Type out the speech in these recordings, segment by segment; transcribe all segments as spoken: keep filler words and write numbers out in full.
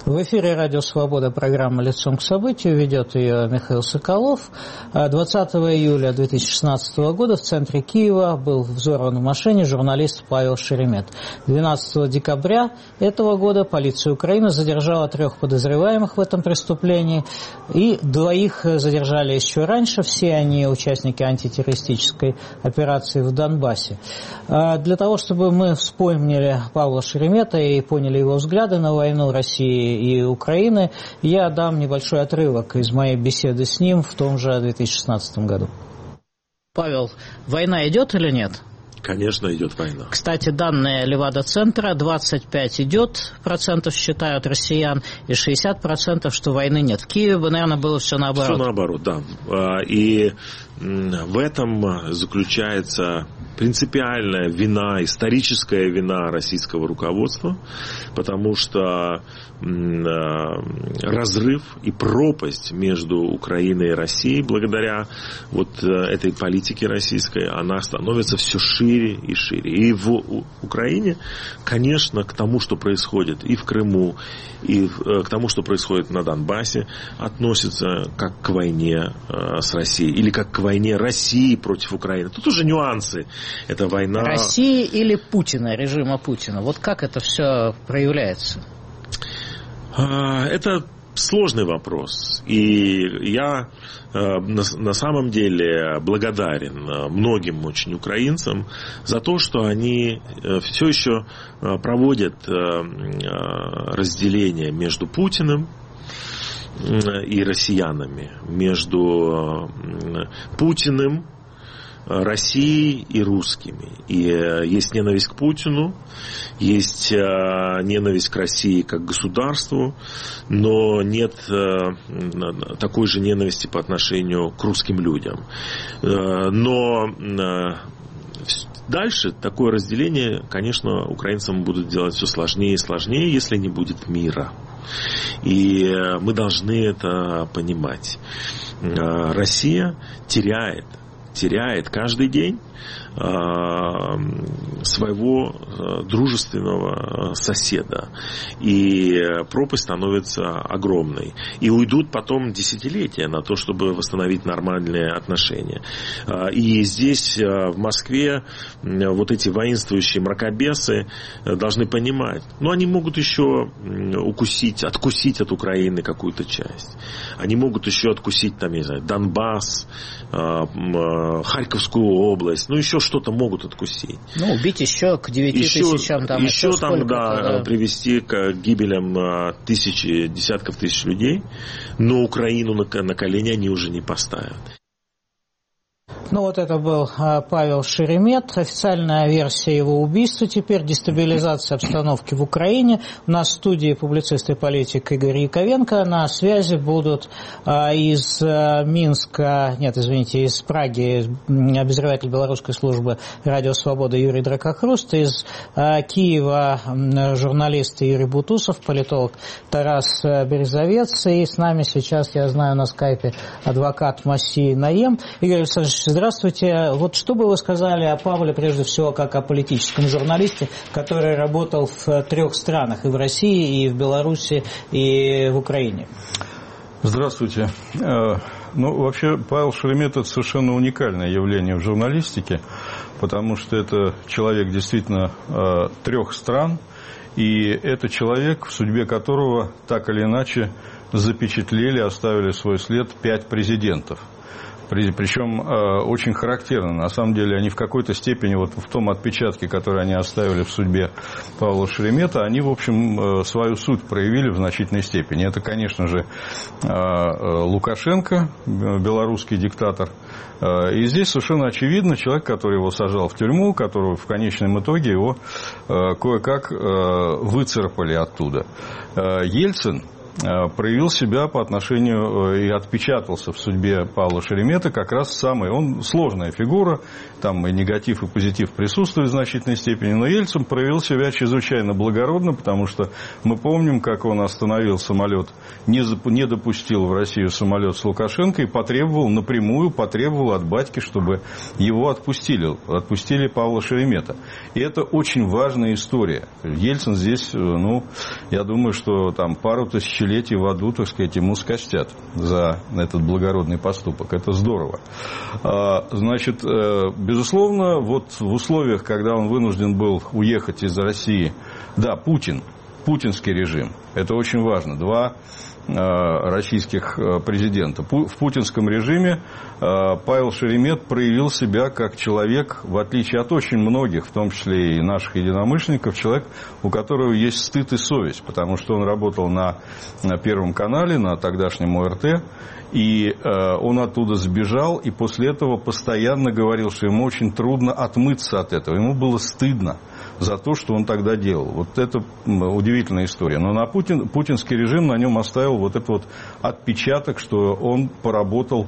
В эфире «Радио Свобода», программа «Лицом к событию», ведет ее Михаил Соколов. двадцатого июля две тысячи шестнадцатого года в центре Киева был взорван в машине журналист Павел Шеремет. двенадцатого декабря этого года полиция Украины задержала трех подозреваемых в этом преступлении, и двоих задержали еще раньше, все они участники антитеррористической операции в Донбассе. Для того, чтобы мы вспомнили Павла Шеремета и поняли его взгляды на войну России и Украины, я дам небольшой отрывок из моей беседы с ним в том же две тысячи шестнадцатом году. Павел, война идет или нет? Конечно, идет война. Кстати, данные Левада-центра: двадцать пять идет процентов считают россиян, и шестьдесят процентов, что войны нет. В Киеве бы, наверное, было все наоборот. Все наоборот, да. И в этом заключается принципиальная вина, историческая вина российского руководства, потому что разрыв и пропасть между Украиной и Россией благодаря вот этой политике российской, она становится все шире и шире. И в Украине, конечно, к тому, что происходит и в Крыму, и к тому, что происходит на Донбассе, относятся как к войне с Россией или как к войне России против Украины. Тут уже нюансы. Это война... России или Путина, режима Путина. Вот как это все проявляется? Это сложный вопрос. И я на самом деле благодарен многим очень украинцам за то, что они все еще проводят разделение между Путиным и россиянами, между Путиным, Россией и русскими. И есть ненависть к Путину, есть ненависть к России как к государству, но нет такой же ненависти по отношению к русским людям. Но дальше такое разделение, конечно, украинцам будут делать все сложнее и сложнее, если не будет мира. И мы должны это понимать. Россия теряет теряет каждый день своего дружественного соседа. И пропасть становится огромной. И уйдут потом десятилетия на то, чтобы восстановить нормальные отношения. И здесь, в Москве, вот эти воинствующие мракобесы должны понимать, ну, они могут еще укусить, откусить от Украины какую-то часть. Они могут еще откусить, там, я не знаю, Донбасс, Харьковскую область, ну, еще что-то могут откусить. Ну, убить еще к девяти тысячам, там, еще, еще там, да, да, привести к гибелям тысячи, десятков тысяч людей, но Украину на, на колени они уже не поставят. Ну вот это был Павел Шеремет. Официальная версия его убийства теперь — дестабилизация обстановки в Украине. У нас в студии публицист и политик Игорь Яковенко. На связи будут из Минска, нет, извините, из Праги обозреватель белорусской службы «Радио Свобода» Юрий Дракохруст, из Киева журналист Юрий Бутусов, политолог Тарас Березовец, и с нами сейчас, я знаю, на скайпе адвокат Массий Наем. Игорь Александрович, здравствуйте. Вот что бы вы сказали о Павле, прежде всего, как о политическом журналисте, который работал в трех странах: и в России, и в Беларуси, и в Украине? Здравствуйте. Ну, вообще, Павел Шеремет – это совершенно уникальное явление в журналистике, потому что это человек действительно трех стран, и это человек, в судьбе которого так или иначе запечатлели, оставили свой след пять президентов. Причем э, очень характерно. На самом деле они в какой-то степени, вот в том отпечатке, который они оставили в судьбе Павла Шеремета, они, в общем, э, свою суть проявили в значительной степени. Это, конечно же, э, Лукашенко, белорусский диктатор. Э, и здесь совершенно очевидно человек, который его сажал в тюрьму, которого в конечном итоге его э, кое-как э, выцарапали оттуда. Э, Ельцин, проявил себя по отношению и отпечатался в судьбе Павла Шереметы как раз самый. Он сложная фигура, там и негатив, и позитив присутствует в значительной степени, но Ельцин проявил себя чрезвычайно благородно, потому что мы помним, как он остановил самолет, не, зап... не допустил в Россию самолет с Лукашенко и потребовал, напрямую потребовал от батьки, чтобы его отпустили, отпустили Павла Шеремета. И это очень важная история. Ельцин здесь, ну, я думаю, что там пару тысячелетий в аду, так сказать, ему скостят за этот благородный поступок. Это здорово. Значит, безусловно, вот в условиях, когда он вынужден был уехать из России, да, Путин, путинский режим, это очень важно. Два российских президента. В путинском режиме Павел Шеремет проявил себя как человек, в отличие от очень многих, в том числе и наших единомышленников, человек, у которого есть стыд и совесть, потому что он работал на, на Первом канале, на тогдашнем О Р Т, и он оттуда сбежал, и после этого постоянно говорил, что ему очень трудно отмыться от этого. Ему было стыдно за то, что он тогда делал. Вот это удивительная история. Но на Путин, путинский режим на нем оставил вот этот вот отпечаток, что он поработал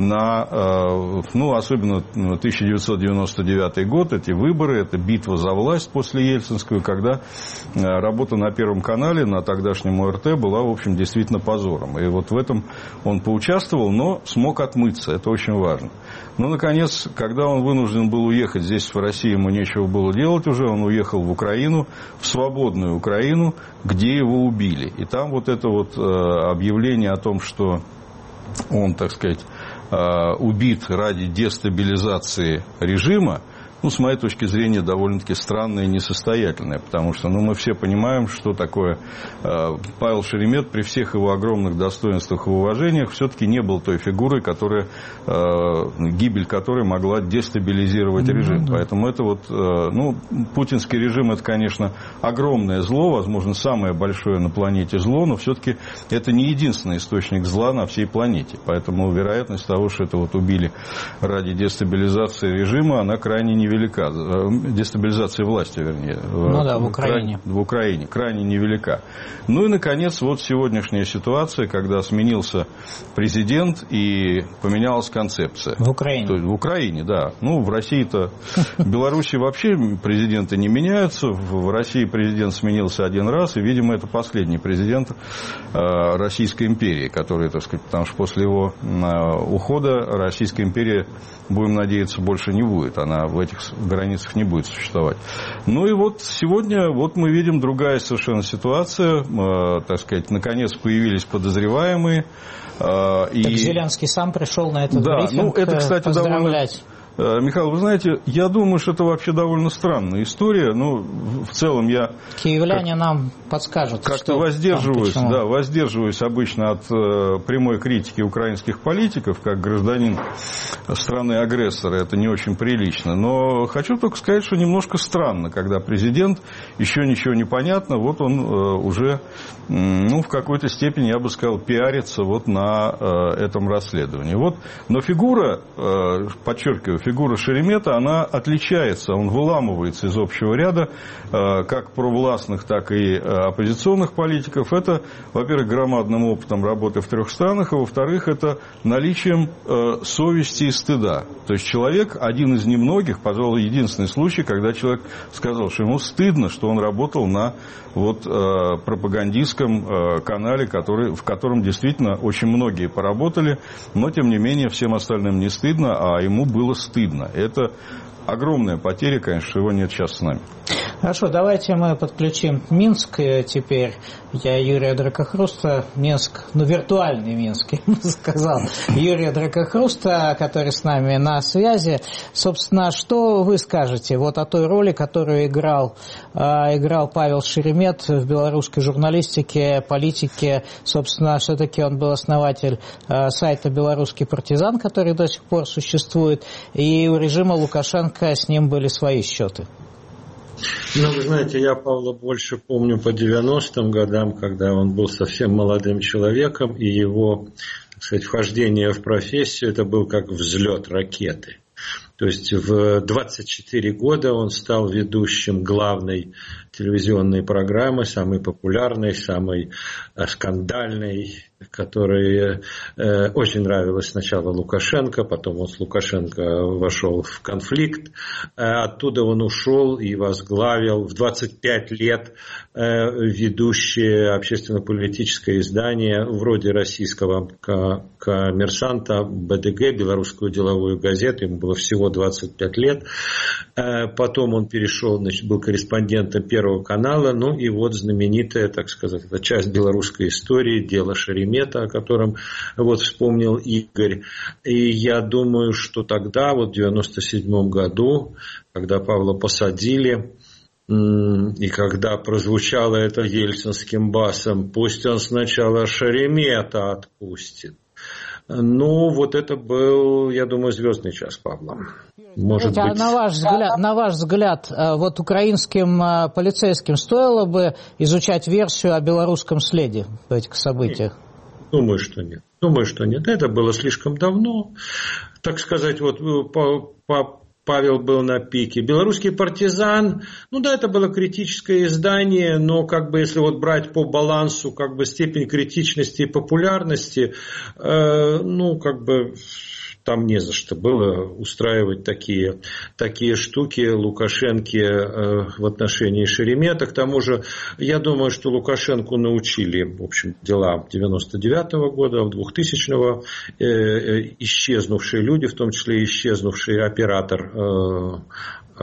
на, ну, особенно тысяча девятьсот девяносто девятый год, эти выборы, это битва за власть после Ельцинскую, когда работа на Первом канале, на тогдашнем О Р Т была, в общем, действительно позором. И вот в этом он поучаствовал, но смог отмыться. Это очень важно. Ну, наконец, когда он вынужден был уехать, здесь в России ему нечего было делать уже, он уехал в Украину, в свободную Украину, где его убили. И там вот это вот объявление о том, что он, так сказать, убит ради дестабилизации режима, ну, с моей точки зрения, довольно-таки странное и несостоятельное, потому что, ну, мы все понимаем, что такое Павел Шеремет при всех его огромных достоинствах и уважениях все-таки не был той фигурой, которая, гибель которой могла дестабилизировать режим. Mm-hmm. Поэтому это вот, ну, путинский режим, это, конечно, огромное зло, возможно, самое большое на планете зло, но все-таки это не единственный источник зла на всей планете. Поэтому вероятность того, что это вот убили ради дестабилизации режима, она крайне невелика. Дестабилизация власти, вернее. Ну да, в Украине. В Украине. Крайне невелика. Ну и, наконец, вот сегодняшняя ситуация, когда сменился президент и поменялась концепция. В Украине. То есть, в Украине, да. Ну, в России-то, в Беларуси вообще президенты не меняются. В России президент сменился один раз, и, видимо, это последний президент Российской империи, который, так сказать, потому что после его ухода Российская империя, будем надеяться, больше не будет. Она в этих границах не будет существовать. Ну и вот сегодня вот мы видим другая совершенно ситуация. Э, так сказать, наконец появились подозреваемые. Э, и... Так Зеленский сам пришел на этот да, брифинг, ну, это, кстати, поздравлять. Довольно... Михаил, вы знаете, я думаю, что это вообще довольно странная история. Ну, в целом я... Киевляне как, нам подскажут, как-то что воздерживаюсь, там, да, воздерживаюсь обычно от э, прямой критики украинских политиков, как гражданин страны-агрессора. Это не очень прилично. Но хочу только сказать, что немножко странно, когда президент, еще ничего не понятно, вот он э, уже, ну, в какой-то степени, я бы сказал, пиарится вот на э, этом расследовании. Вот, но фигура, э, подчеркиваю, фигура Шеремета, она отличается, он выламывается из общего ряда, как провластных, так и оппозиционных политиков. Это, во-первых, громадным опытом работы в трех странах, а во-вторых, это наличием совести и стыда. То есть человек, один из немногих, пожалуй, единственный случай, когда человек сказал, что ему стыдно, что он работал на вот, пропагандистском канале, который, в котором действительно очень многие поработали, но, тем не менее, всем остальным не стыдно, а ему было стыдно. Это огромная потеря, конечно, что его нет сейчас с нами. Хорошо, давайте мы подключим Минск теперь. Я Юрия Дракохруста, Минск, ну, виртуальный Минск, я бы сказал. Юрия Дракохруста, который с нами на связи. Собственно, что вы скажете вот о той роли, которую играл, э, играл Павел Шеремет в белорусской журналистике, политике? Собственно, все-таки он был основатель э, сайта «Белорусский партизан», который до сих пор существует, и у режима Лукашенко с ним были свои счеты. Ну, вы знаете, я Павла больше помню по девяностым годам, когда он был совсем молодым человеком, и его, так сказать, вхождение в профессию, это был как взлет ракеты. То есть в двадцать четыре года он стал ведущим главной телевизионной программы, самой популярной, самой скандальной, которая э, очень нравилась сначала Лукашенко, потом он с Лукашенко вошел в конфликт. Э, оттуда он ушел и возглавил в двадцать пять лет э, ведущее общественно-политическое издание вроде российского «Коммерсанта», БДГ, Белорусскую деловую газету. Ему было всего двадцать пять лет. Э, потом он перешел, значит, был корреспондентом Первого канала. Ну и вот знаменитая, так сказать, это часть белорусской истории, дело Шеремета, о котором вот вспомнил Игорь. И я думаю, что тогда, вот в девяносто седьмом году, когда Павла посадили, и когда прозвучало это ельцинским басом, пусть он сначала Шеремета отпустит. Ну, вот это был, я думаю, звездный час Павла. Может Знаете, быть... а на ваш взгляд, на ваш взгляд, вот украинским полицейским стоило бы изучать версию о белорусском следе в этих событиях? Нет. Думаю, что нет. Думаю, что нет. Это было слишком давно. Так сказать, вот по, по, Павел был на пике. Белорусский партизан, ну да, это было критическое издание, но как бы если вот брать по балансу как бы степень критичности и популярности, э, ну как бы там не за что было устраивать такие, такие штуки Лукашенко э, в отношении Шеремета. К тому же, я думаю, что Лукашенко научили, в общем, дела девяносто девятого года, двухтысячного, э, э, исчезнувшие люди, в том числе исчезнувший оператор э, э,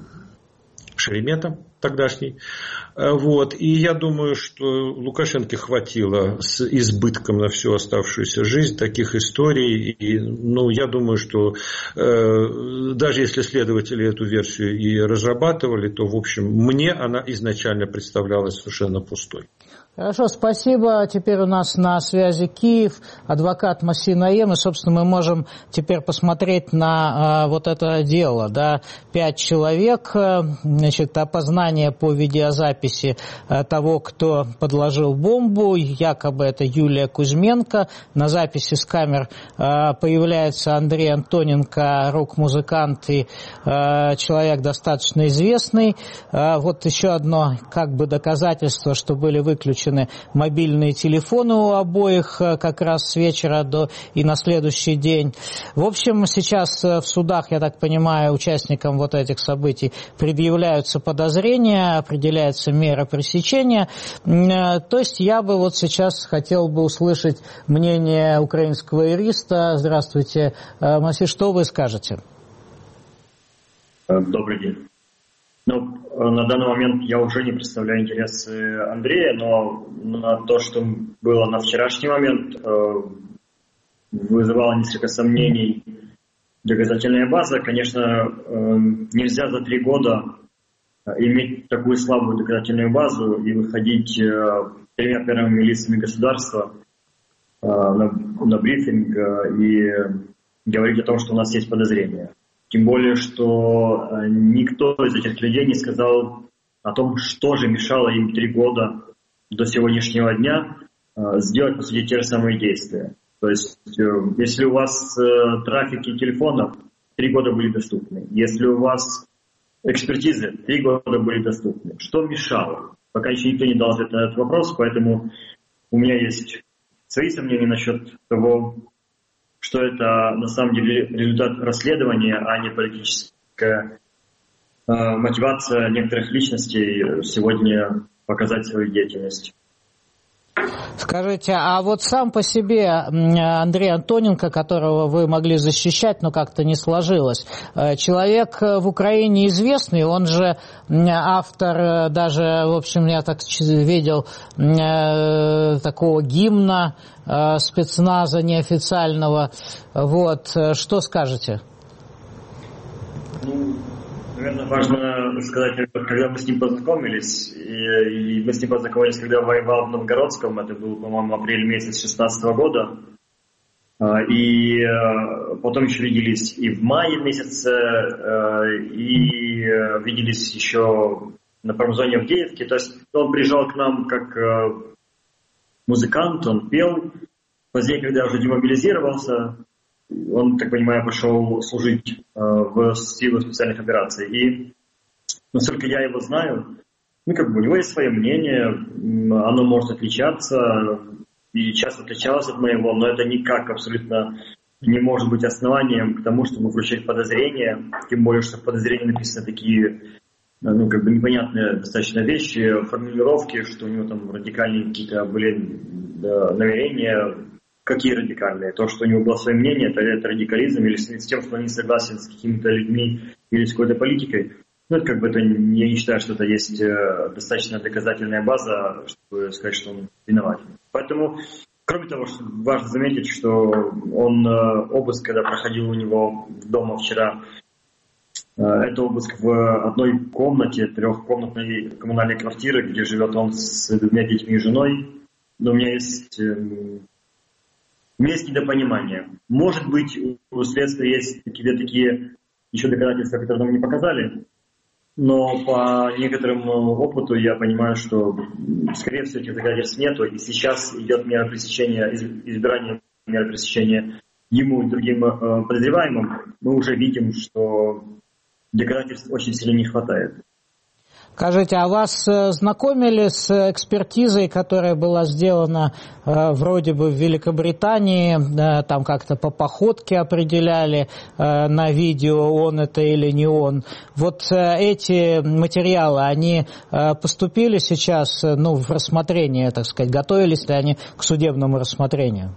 Шеремета тогдашний. Вот. И я думаю, что Лукашенко хватило с избытком на всю оставшуюся жизнь таких историй. И, ну, я думаю, что э, даже если следователи эту версию и разрабатывали, то, в общем, мне она изначально представлялась совершенно пустой. Хорошо, спасибо. Теперь у нас на связи Киев, адвокат Масih Naem. И, собственно, мы можем теперь посмотреть на а, вот это дело. Да? Пять человек, значит, опознание по видеозаписи а, того, кто подложил бомбу. Якобы это Юлия Кузьменко. На записи с камер а, появляется Андрей Антоненко, рок-музыкант и а, человек достаточно известный. А, вот еще одно как бы доказательство, что были выключены мобильные телефоны у обоих как раз с вечера до и на следующий день. В общем, сейчас в судах, я так понимаю, участникам вот этих событий предъявляются подозрения, определяется мера пресечения. То есть я бы вот сейчас хотел бы услышать мнение украинского юриста. Здравствуйте, Масih, что вы скажете? Добрый день. Ну, на данный момент я уже не представляю интересы Андрея, но на то, что было на вчерашний момент, вызывало несколько сомнений доказательная база. Конечно, нельзя за три года иметь такую слабую доказательную базу и выходить тремя первыми лицами государства на, на брифинг и говорить о том, что у нас есть подозрения. Тем более, что никто из этих людей не сказал о том, что же мешало им три года до сегодняшнего дня сделать, по сути, те же самые действия. То есть, если у вас трафики телефонов, три года были доступны. Если у вас экспертизы, три года были доступны. Что мешало? Пока еще никто не дал ответ на этот вопрос, поэтому у меня есть свои сомнения насчет того, что это на самом деле результат расследования, а не политическая э, мотивация некоторых личностей сегодня показать свою деятельность. Скажите, а вот сам по себе Андрей Антоненко, которого вы могли защищать, но как-то не сложилось, человек в Украине известный, он же автор даже, в общем, я так видел, такого гимна спецназа неофициального. Вот, что скажете? Наверное, важно сказать, когда мы с ним познакомились, и, и мы с ним познакомились, когда воевал в Новгородском, это был, по-моему, апрель месяц шестнадцатого года, и потом еще виделись и в мае месяце, и виделись еще на промзоне в Авдеевке, то есть он приезжал к нам как музыкант, он пел, позднее, когда уже демобилизировался, он, так понимаю, пошел служить э, в силы специальных операций. И, насколько я его знаю, ну, как бы у него есть свое мнение, оно может отличаться, и часто отличалось от моего, но это никак абсолютно не может быть основанием к тому, чтобы включать подозрения, тем более, что в подозрении написаны такие, ну, как бы непонятные достаточно вещи, формулировки, что у него там радикальные какие-то были да, намерения. Какие радикальные? То, что у него было свое мнение, это, это радикализм, или с тем, что он не согласен с какими-то людьми или с какой-то политикой. Ну, это как бы это, я не считаю, что это есть достаточно доказательная база, чтобы сказать, что он виноват. Поэтому, кроме того, что важно заметить, что он обыск, когда проходил у него дома вчера, это обыск в одной комнате, трехкомнатной коммунальной квартиры, где живет он с двумя детьми и женой. Но у меня есть... У меня есть недопонимание. Может быть, у следствия есть какие-то такие еще доказательства, которые нам не показали, но по некоторому опыту я понимаю, что, скорее всего, этих доказательств нету, и сейчас идет мера пресечения, избирание меры пресечения ему и другим подозреваемым. Мы уже видим, что доказательств очень сильно не хватает. Скажите, а вас знакомили с экспертизой, которая была сделана э, вроде бы в Великобритании, э, там как-то по походке определяли э, на видео, он это или не он. Вот э, эти материалы, они э, поступили сейчас э, ну, в рассмотрение, так сказать, готовились ли они к судебному рассмотрению?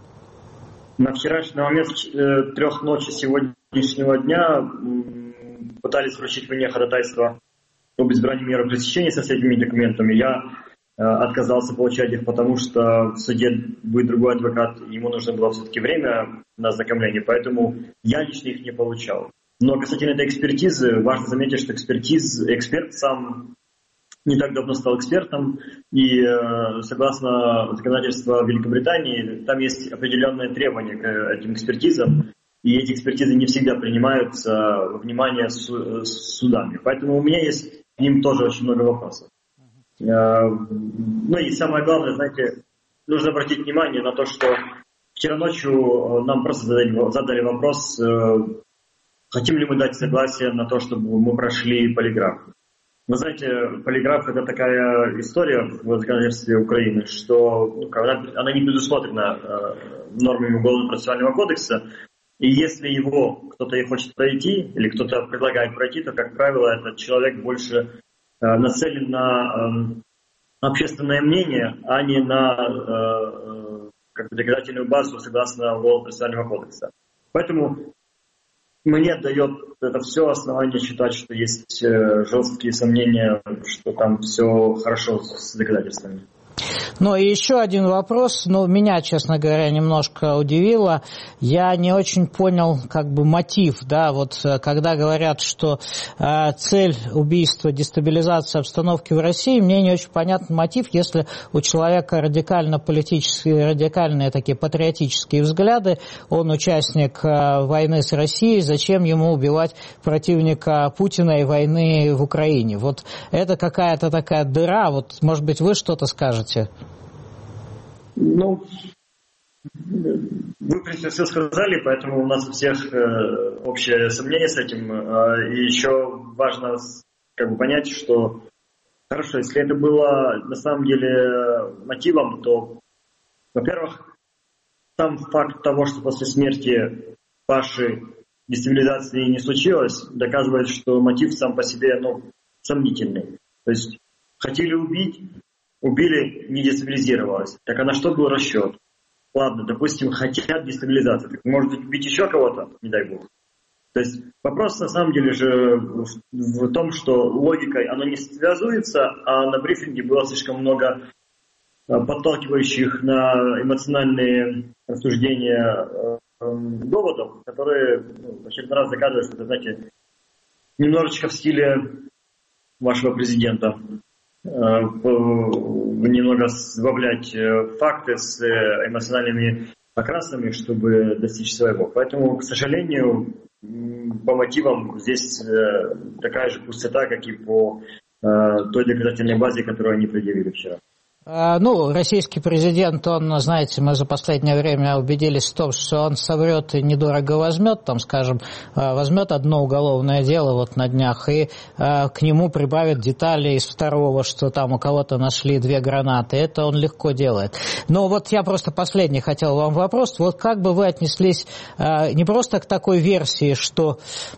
На вчерашний момент э, трех ночи сегодняшнего дня э, пытались вручить мне ходатайство об избрании меры пресечения со всеми документами. Я э, отказался получать их, потому что в суде будет другой адвокат, ему нужно было все-таки время на ознакомление, поэтому я лично их не получал. Но касательно этой экспертизы, важно заметить, что экспертиз, эксперт сам не так давно стал экспертом, и э, согласно законодательству Великобритании, там есть определенные требования к этим экспертизам, и эти экспертизы не всегда принимаются во внимание су- судами. Поэтому у меня есть к ним тоже очень много вопросов. Uh-huh. Ну и самое главное, знаете, нужно обратить внимание на то, что вчера ночью нам просто задали, задали вопрос, хотим ли мы дать согласие на то, чтобы мы прошли полиграф. Вы знаете, полиграф — это такая история в законодательстве Украины, что ну, она, она не предусмотрена нормами Уголовно-процессуального кодекса. И если его кто-то и хочет пройти, или кто-то предлагает пройти, то, как правило, этот человек больше э, нацелен на э, общественное мнение, а не на э, как бы доказательную базу согласно Уголовно-процессуального кодекса. Поэтому мне дает это все основание считать, что есть э, жесткие сомнения, что там все хорошо с доказательствами. Ну и еще один вопрос, ну меня, честно говоря, немножко удивило. Я не очень понял как бы мотив, да, вот когда говорят, что э, цель убийства — дестабилизация обстановки в России, мне не очень понятен мотив, если у человека радикально-политические, радикальные такие патриотические взгляды, он участник э, войны с Россией, зачем ему убивать противника Путина и войны в Украине? Вот это какая-то такая дыра, вот может быть вы что-то скажете? Ну, вы, в принципе, все сказали, поэтому у нас у всех э, общее сомнение с этим. Э, и еще важно как бы понять, что, хорошо, если это было на самом деле мотивом, то, во-первых, сам факт того, что после смерти Паши дестабилизации не случилось, доказывает, что мотив сам по себе, ну, сомнительный. То есть хотели убить, убили, не дестабилизировалось. Так а на что был расчет? Ладно, допустим, хотят дестабилизации. Так может быть убить еще кого-то, не дай бог. То есть вопрос на самом деле же в, в том, что логикой оно не связывается, а на брифинге было слишком много подталкивающих на эмоциональные рассуждения э, э, доводов, которые ну, в очередной раз доказывают, что это, знаете, немножечко в стиле вашего президента. Немного добавлять факты с эмоциональными окрасами, чтобы достичь своего. Поэтому, к сожалению, по мотивам здесь такая же пустота, как и по той доказательной базе, которую они предъявили вчера. Ну, российский президент, он, знаете, мы за последнее время убедились в том, что он соврет и недорого возьмет, там, скажем, возьмет одно уголовное дело вот на днях и к нему прибавит детали из второго, что там у кого-то нашли две гранаты. Это он легко делает. Но вот я просто последний хотел вам вопрос. Вот как бы вы отнеслись не просто к такой версии, что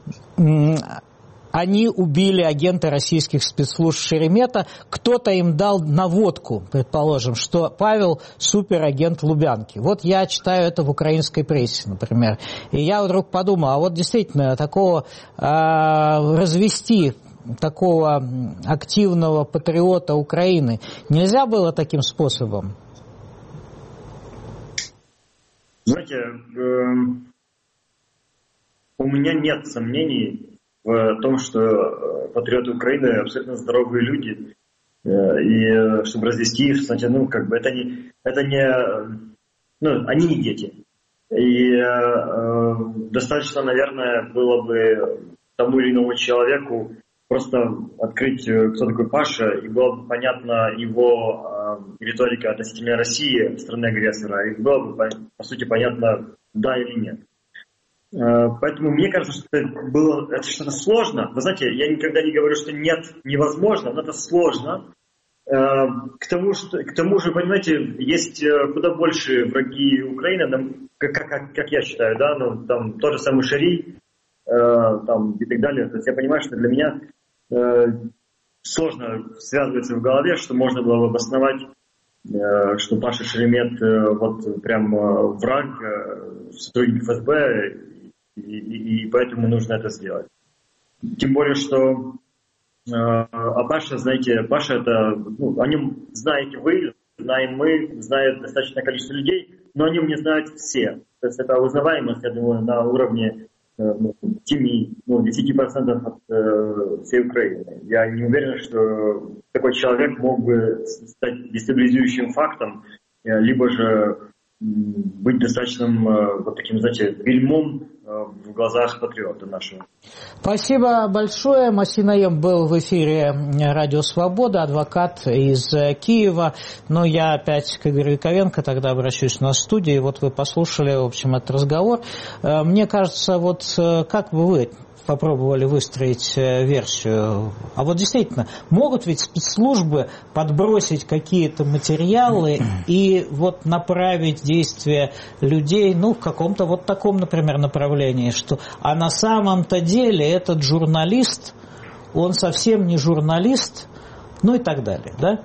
они убили агента российских спецслужб Шеремета, кто-то им дал наводку, предположим, что Павел суперагент Лубянки. Вот я читаю это в украинской прессе, например. И я вдруг подумал, а вот действительно такого э, развести такого активного патриота Украины нельзя было таким способом? Знаете, э, у меня нет сомнений в том, что патриоты Украины абсолютно здоровые люди, и чтобы развести их, кстати, ну, как бы это не, это не, ну, они не дети. И э, достаточно, наверное, было бы тому или иному человеку просто открыть, кто такой Паша, и было бы понятно его э, риторика относительно России, страны-агрессора, и было бы, по, по сути, понятно, да или нет. Поэтому мне кажется, что это было это что-то сложно. Вы знаете, я никогда не говорю, что нет, невозможно, но это сложно. К тому, что, к тому же, понимаете, есть куда больше враги Украины, как, как, как я считаю, да, ну, там тот же самый Шарий, там, и так далее. То есть я понимаю, что для меня сложно связывается в голове, что можно было бы обосновать, что Паша Шеремет вот прям враг, сотрудник эф эс бэ, и, и, и поэтому нужно это сделать. Тем более, что а Паша, знаете, Паша это, ну, о нем знаете вы, знаем мы, знает достаточное количество людей, но о нем не знают все. То есть это узнаваемость, я думаю, на уровне ну, семь, ну, десять процентов от э, всей Украины. Я не уверен, что такой человек мог бы стать дестабилизирующим фактом, либо же быть достаточным вот таким, знаете, бельмом в глазах патриота нашего. Спасибо большое. Масий Наем был в эфире Радио Свобода, адвокат из Киева. Но я опять к Игорю Яковенко тогда обращусь на студии. Вот вы послушали, в общем, этот разговор. Мне кажется, вот как бы вы попробовали выстроить версию. А вот действительно, могут ведь спецслужбы подбросить какие-то материалы и вот направить действия людей, ну, в каком-то вот таком, например, направлении, что, а на самом-то деле этот журналист, он совсем не журналист, ну и так далее, да?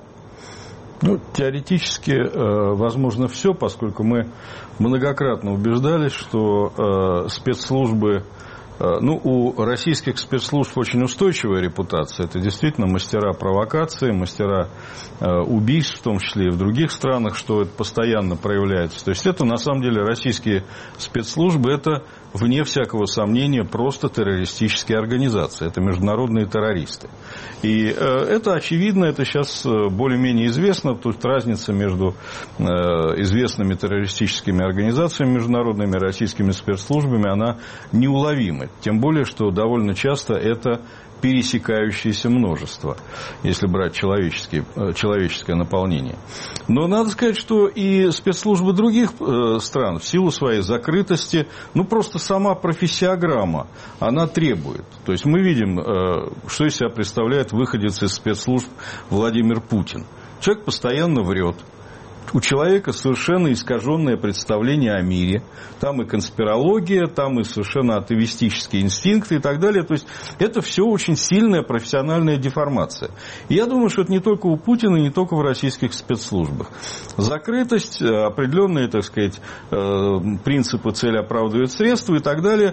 Ну, теоретически э, возможно все, поскольку мы многократно убеждались, что э, спецслужбы, ну, у российских спецслужб очень устойчивая репутация. Это действительно мастера провокации, мастера убийств, в том числе и в других странах, что это постоянно проявляется. То есть это, на самом деле, российские спецслужбы, это, вне всякого сомнения, просто террористические организации. Это международные террористы. И это очевидно, это сейчас более-менее известно. Тут разница между известными террористическими организациями международными и российскими спецслужбами, она неуловима. Тем более, что довольно часто это пересекающееся множество, если брать человеческие, человеческое наполнение. Но надо сказать, что и спецслужбы других стран в силу своей закрытости, ну просто сама профессиограмма, она требует. То есть мы видим, что из себя представляет выходец из спецслужб Владимир Путин. Человек постоянно врет. У человека совершенно искаженное представление о мире. Там и конспирология, там и совершенно атеистические инстинкты и так далее. То есть это все очень сильная профессиональная деформация. И я думаю, что это не только у Путина, не только в российских спецслужбах. Закрытость, определенные, так сказать, принципы цели оправдывают средства и так далее.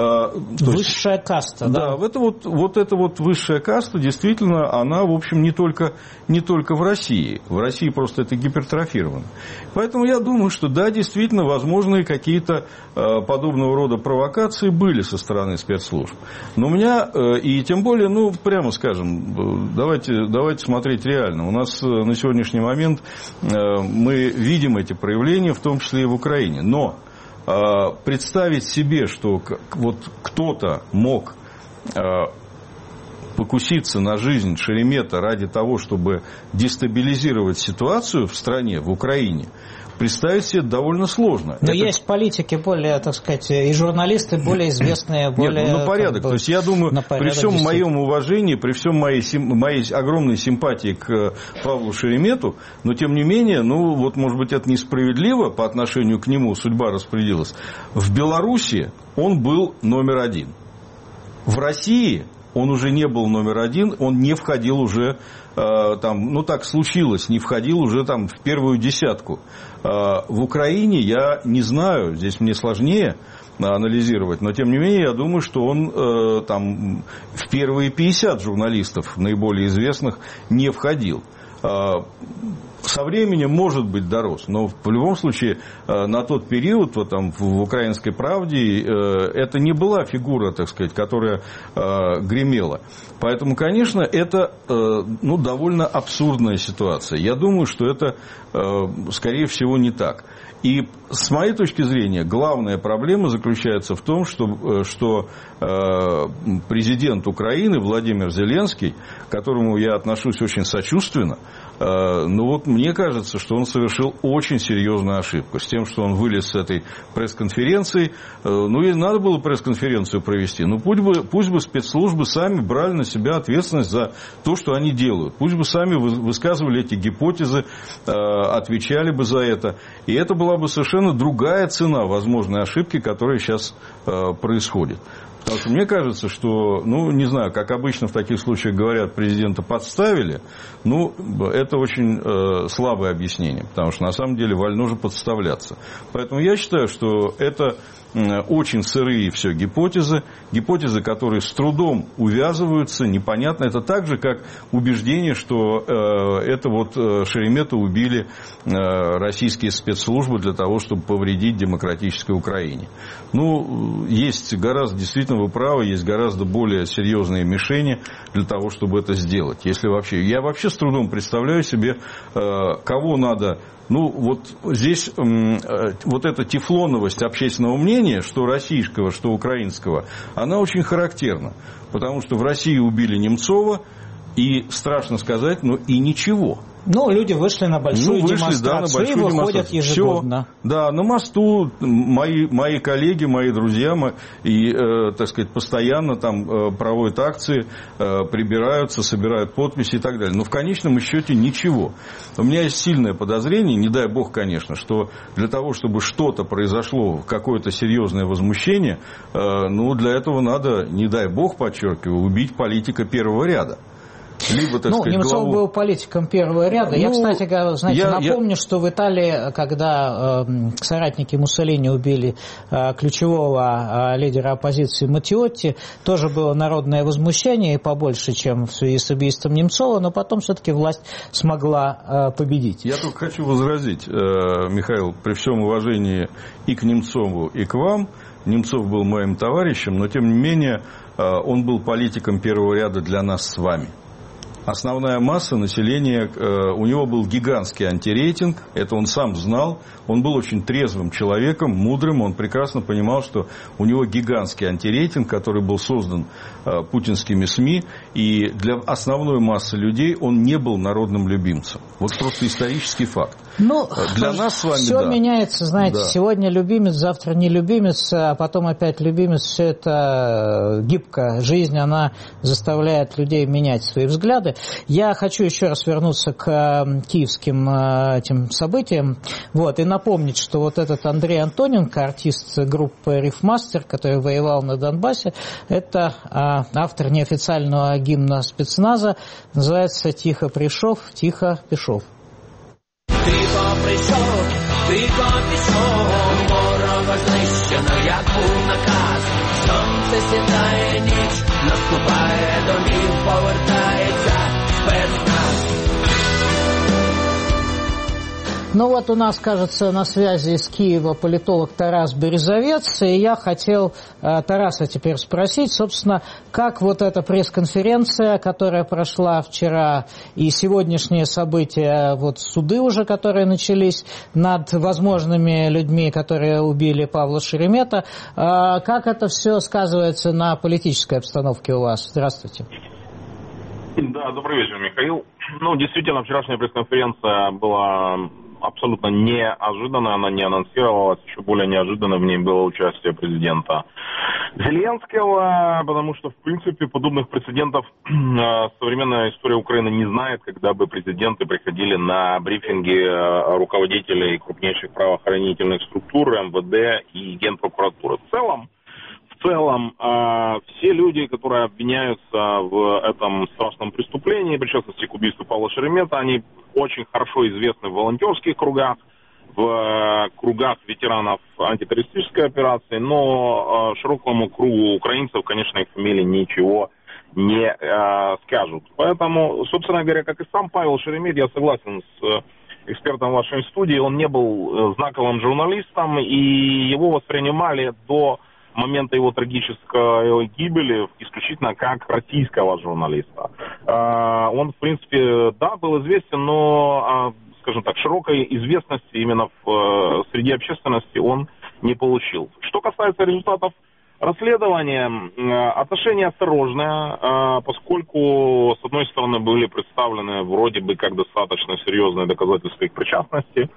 Высшая есть, каста, да? Да, это вот, вот эта вот высшая каста, действительно, она, в общем, не только, не только в России. В России просто это гипертрофия. Поэтому я думаю, что да, действительно, возможно, какие-то э, подобного рода провокации были со стороны спецслужб. Но у меня, э, и тем более, ну, прямо скажем, давайте, давайте смотреть реально. У нас э, на сегодняшний момент э, мы видим эти проявления, в том числе и в Украине. Но э, представить себе, что вот кто-то мог... Э, покуситься на жизнь Шеремета ради того, чтобы дестабилизировать ситуацию в стране, в Украине, представить себе довольно сложно. Но Это... есть политики более, так сказать, и журналисты более известные, более... Нет, ну, на порядок. То есть, я думаю, при всем моем уважении, при всем моей, моей огромной симпатии к Павлу Шеремету, но, тем не менее, ну, вот, может быть, это несправедливо по отношению к нему, судьба распорядилась. В Беларуси он был номер один. В России он уже не был номер один, он не входил уже... Там, ну так случилось, не входил уже там в первую десятку. В Украине я не знаю, здесь мне сложнее анализировать, но тем не менее я думаю, что он там в первые пятьдесят журналистов наиболее известных не входил. Со временем, может быть, дорос, но в любом случае на тот период вот, там, в «Украинской правде» это не была фигура, так сказать, которая гремела. Поэтому, конечно, это ну, довольно абсурдная ситуация. Я думаю, что это, скорее всего, не так. И с моей точки зрения, главная проблема заключается в том, что, что президент Украины Владимир Зеленский, к которому я отношусь очень сочувственно, ну вот мне кажется, что он совершил очень серьезную ошибку с тем, что он вылез с этой пресс-конференции. Ну и надо было пресс-конференцию провести. Ну пусть бы, пусть бы спецслужбы сами брали на себя ответственность за то, что они делают. Пусть бы сами высказывали эти гипотезы, отвечали бы за это. И это была бы совершенно другая цена возможной ошибки, которая сейчас происходит. Потому что мне кажется, что, ну, не знаю, как обычно в таких случаях говорят, президента подставили, ну, это очень э, слабое объяснение, потому что на самом деле вольно же подставляться. Поэтому я считаю, что это очень сырые все гипотезы, гипотезы, которые с трудом увязываются, непонятно. Это так же, как убеждение, что э, это вот Шеремета убили э, российские спецслужбы для того, чтобы повредить демократической Украине. Ну, есть гораздо, действительно, вы правы, есть гораздо более серьезные мишени для того, чтобы это сделать. Если вообще, я вообще с трудом представляю себе, э, кого надо... Ну, вот здесь э, вот эта тефлоновость общественного мнения, что российского, что украинского, она очень характерна. Потому что в России убили Немцова, и, страшно сказать, ну и ничего. Ну, люди вышли на большую ну, вышли, демонстрацию да, на большую и выходят демонстрацию. ежегодно. Все, да, на мосту мои, мои коллеги, мои друзья, и, э, так сказать, постоянно там э, проводят акции, э, прибираются, собирают подписи и так далее. Но в конечном счете ничего. У меня есть сильное подозрение, не дай бог, конечно, что для того, чтобы что-то произошло, какое-то серьезное возмущение, э, ну, для этого надо, не дай бог, подчеркиваю, убить политика первого ряда. Либо, так ну, сказать, Немцов главу... был политиком первого ряда. Ну, я, кстати, знаете, я, напомню, я... что в Италии, когда э, соратники Муссолини убили э, ключевого э, лидера оппозиции Маттеотти, тоже было народное возмущение, и побольше, чем в связи с убийством Немцова, но потом все-таки власть смогла э, победить. Я только хочу возразить, э, Михаил, при всем уважении и к Немцову, и к вам. Немцов был моим товарищем, но, тем не менее, э, он был политиком первого ряда для нас с вами. Основная масса населения, у него был гигантский антирейтинг, это он сам знал, он был очень трезвым человеком, мудрым, он прекрасно понимал, что у него гигантский антирейтинг, который был создан путинскими СМИ, и для основной массы людей он не был народным любимцем. Вот просто исторический факт. Ну, для нас с вами, все да. меняется, знаете, да. Сегодня любимец, завтра не любимец, а потом опять любимец. Все это гибко. Жизнь, она заставляет людей менять свои взгляды. Я хочу еще раз вернуться к киевским этим событиям, вот, и напомнить, что вот этот Андрей Антоненко, артист группы «Рифмастер», который воевал на Донбассе, это автор неофициального гимна спецназа, называется «Тихо пришов, тихо пішов». Тихо прийшов, тихо пішов, ворога знищено, як був наказ. Сонце сідає, ніч наступає, домів повертається спецназ. Ну вот у нас, кажется, на связи из Киева политолог Тарас Березовец, и я хотел э, Тараса теперь спросить, собственно, как вот эта пресс-конференция, которая прошла вчера, и сегодняшние события, вот суды уже, которые начались над возможными людьми, которые убили Павла Шеремета, э, как это все сказывается на политической обстановке у вас? Здравствуйте. Да, добрый вечер, Михаил. Ну, действительно, вчерашняя пресс-конференция была абсолютно неожиданная, она не анонсировалась, еще более неожиданно в ней было участие президента Зеленского, потому что, в принципе, подобных прецедентов современная история Украины не знает, когда бы президенты приходили на брифинги руководителей крупнейших правоохранительных структур, эм вэ дэ и Генпрокуратуры. В целом, В целом, э, все люди, которые обвиняются в этом страшном преступлении, причастности к убийству Павла Шеремета, они очень хорошо известны в волонтерских кругах, в э, кругах ветеранов антитеррористической операции, но э, широкому кругу украинцев, конечно, их фамилии ничего не э, скажут. Поэтому, собственно говоря, как и сам Павел Шеремет, я согласен с э, экспертом вашей студии, он не был знаковым журналистом, и его воспринимали до момента его трагической гибели исключительно как российского журналиста. Он, в принципе, да, был известен, но, скажем так, широкой известности именно в, среди общественности он не получил. Что касается результатов расследования, отношение осторожное, поскольку, с одной стороны, были представлены вроде бы как достаточно серьезные доказательства их причастности,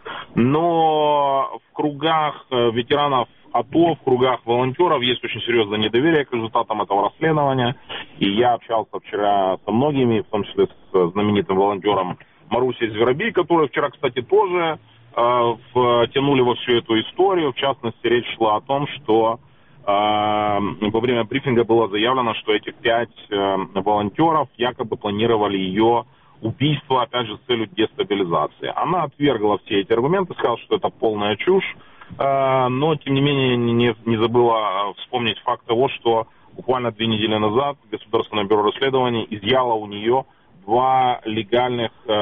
но в кругах ветеранов АТО, в кругах волонтеров есть очень серьезное недоверие к результатам этого расследования. И я общался вчера со многими, в том числе с знаменитым волонтером Марусей Зверобей, которая вчера, кстати, тоже э, втянули во всю эту историю. В частности, речь шла о том, что э, во время брифинга было заявлено, что эти пять э, волонтеров якобы планировали ее убийство, опять же, с целью дестабилизации. Она отвергла все эти аргументы, сказала, что это полная чушь. Но, тем не менее, не, не забыла вспомнить факт того, что буквально две недели назад Государственное бюро расследований изъяло у нее два легальных э,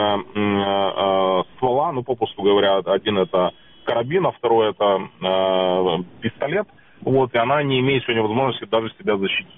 э, ствола, ну, попросту говоря, один это карабин, а второй это э, пистолет, вот, и она не имеет сегодня возможности даже себя защитить.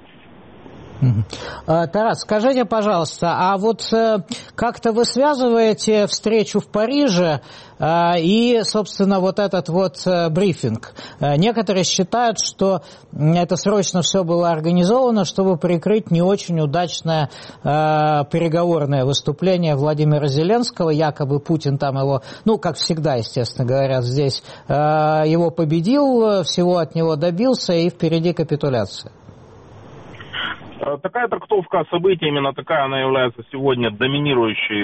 Тарас, скажите, пожалуйста, а вот как-то вы связываете встречу в Париже и, собственно, вот этот вот брифинг? Некоторые считают, что это срочно все было организовано, чтобы прикрыть не очень удачное переговорное выступление Владимира Зеленского. Якобы Путин там его, ну, как всегда, естественно, говорят здесь, его победил, всего от него добился, и впереди капитуляция. Такая трактовка событий, именно такая она является сегодня доминирующей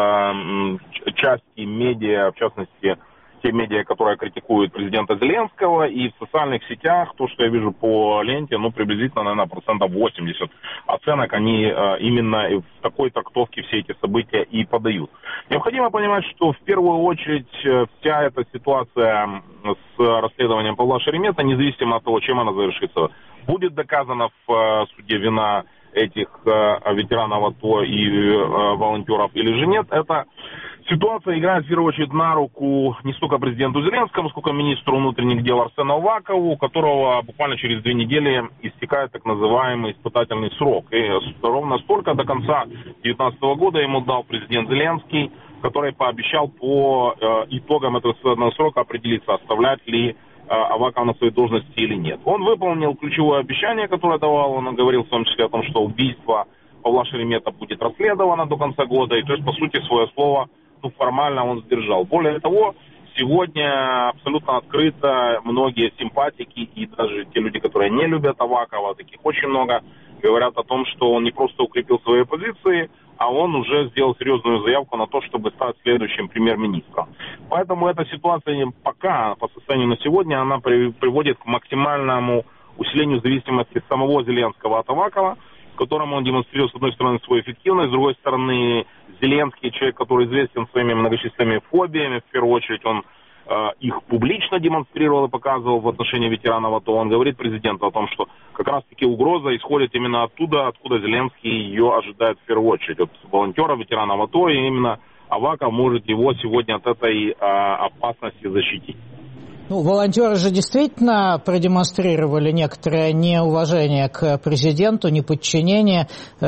в части медиа, в частности, те медиа, которые критикуют президента Зеленского, и в социальных сетях, то, что я вижу по ленте, ну, приблизительно, наверное, процентов восемьдесят оценок, они именно в такой трактовке все эти события и подают. Необходимо понимать, что в первую очередь вся эта ситуация с расследованием Павла Шеремета, независимо от того, чем она завершится, будет доказана в суде вина этих ветеранов АТО и волонтеров или же нет, эта ситуация играет в первую очередь на руку не столько президенту Зеленскому, сколько министру внутренних дел Арсену Авакову, у которого буквально через две недели истекает так называемый испытательный срок. И ровно столько до конца две тысячи девятнадцатого года ему дал президент Зеленский, который пообещал по итогам этого испытательного срока определиться, оставлять ли Аваков на своей должности или нет. Он выполнил ключевое обещание, которое давал, он говорил в том числе о том, что убийство Павла Шеремета будет расследовано до конца года, и то есть, по сути, свое слово, ну, формально он сдержал. Более того, сегодня абсолютно открыто многие симпатики и даже те люди, которые не любят Авакова, таких очень много, говорят о том, что он не просто укрепил свои позиции, а он уже сделал серьезную заявку на то, чтобы стать следующим премьер-министром. Поэтому эта ситуация пока, по состоянию на сегодня, она при, приводит к максимальному усилению зависимости самого Зеленского от Авакова, которому он демонстрирует, с одной стороны, свою эффективность, с другой стороны, Зеленский человек, который известен своими многочисленными фобиями, в первую очередь он их публично демонстрировал и показывал в отношении ветеранов АТО. Он говорит президенту о том, что как раз-таки угроза исходит именно оттуда, откуда Зеленский ее ожидает в первую очередь. От волонтеров, ветеранов АТО, и именно Аваков может его сегодня от этой а, опасности защитить. Ну, волонтеры же действительно продемонстрировали некоторое неуважение к президенту, неподчинение.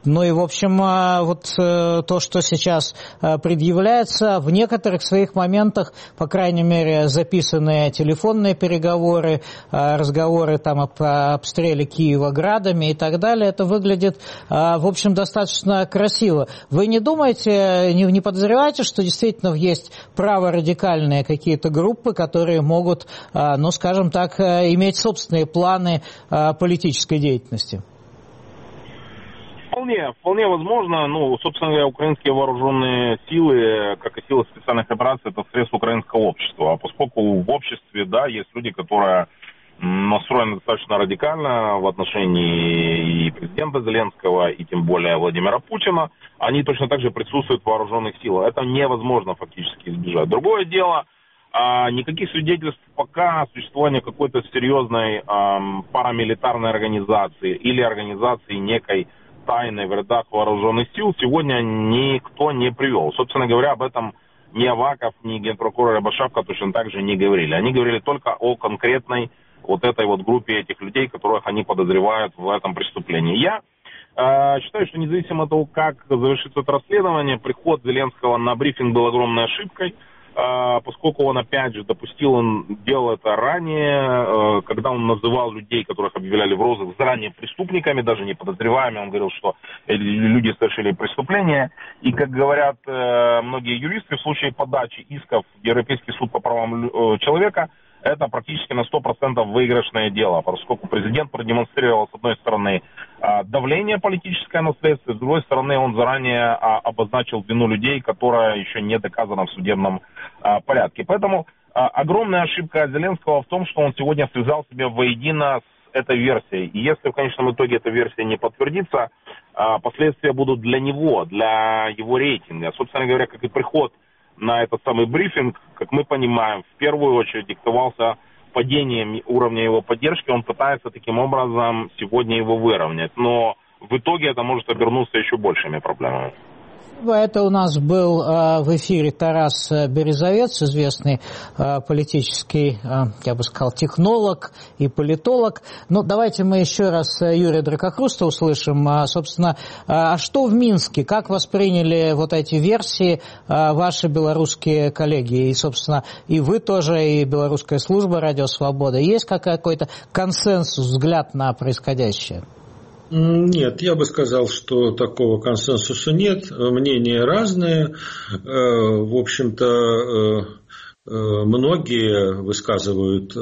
Ну и, в общем, вот то, что сейчас предъявляется, в некоторых своих моментах, по крайней мере, записанные телефонные переговоры, разговоры там об обстреле Киева градами и так далее, это выглядит, в общем, достаточно красиво. Вы не думаете, не подозреваете, что действительно есть праворадикальные какие-то группы, которые могут, ну, скажем так, иметь собственные планы политической деятельности? Вполне, вполне возможно. Ну, собственно говоря, украинские вооруженные силы, как и силы специальных операций, это средство украинского общества. А поскольку в обществе, да, есть люди, которые настроены достаточно радикально в отношении и президента Зеленского, и тем более Владимира Путина, они точно так же присутствуют в вооруженных силах. Это невозможно фактически избежать. Другое дело, никаких свидетельств пока существования какой-то серьезной парамилитарной организации или организации некой тайны в рядах вооруженных сил сегодня никто не привел. Собственно говоря, об этом ни Аваков, ни генпрокурор Рябошапка точно так же не говорили. Они говорили только о конкретной вот этой вот группе этих людей, которых они подозревают в этом преступлении. Я э, считаю, что независимо от того, как завершится это расследование, приход Зеленского на брифинг был огромной ошибкой. Поскольку он, опять же, допустил, он делал это ранее, когда он называл людей, которых объявляли в розыск, заранее преступниками, даже не подозреваемыми, он говорил, что люди совершили преступления. И, как говорят многие юристы, в случае подачи исков в Европейский суд по правам человека, это практически на сто процентов выигрышное дело, поскольку президент продемонстрировал, с одной стороны, давление политическое на следствие, с другой стороны, он заранее обозначил вину людей, которая еще не доказана в судебном порядке. Поэтому огромная ошибка Зеленского в том, что он сегодня связал себя воедино с этой версией. И если в конечном итоге эта версия не подтвердится, последствия будут для него, для его рейтинга. Собственно говоря, как и приход на этот самый брифинг, как мы понимаем, в первую очередь диктовался падением уровня его поддержки. Он пытается таким образом сегодня его выровнять. Но в итоге это может обернуться еще большими проблемами. Это у нас был в эфире Тарас Березовец, известный политический, я бы сказал, технолог и политолог. Но давайте мы еще раз Юрия Дракохруста услышим. Собственно, а что в Минске? Как восприняли вот эти версии ваши белорусские коллеги? И, собственно, и вы тоже, и Белорусская служба Радио Свобода. Есть какой-то консенсус, взгляд на происходящее? Нет, я бы сказал, что такого консенсуса нет. Мнения разные. В общем-то, многие высказывают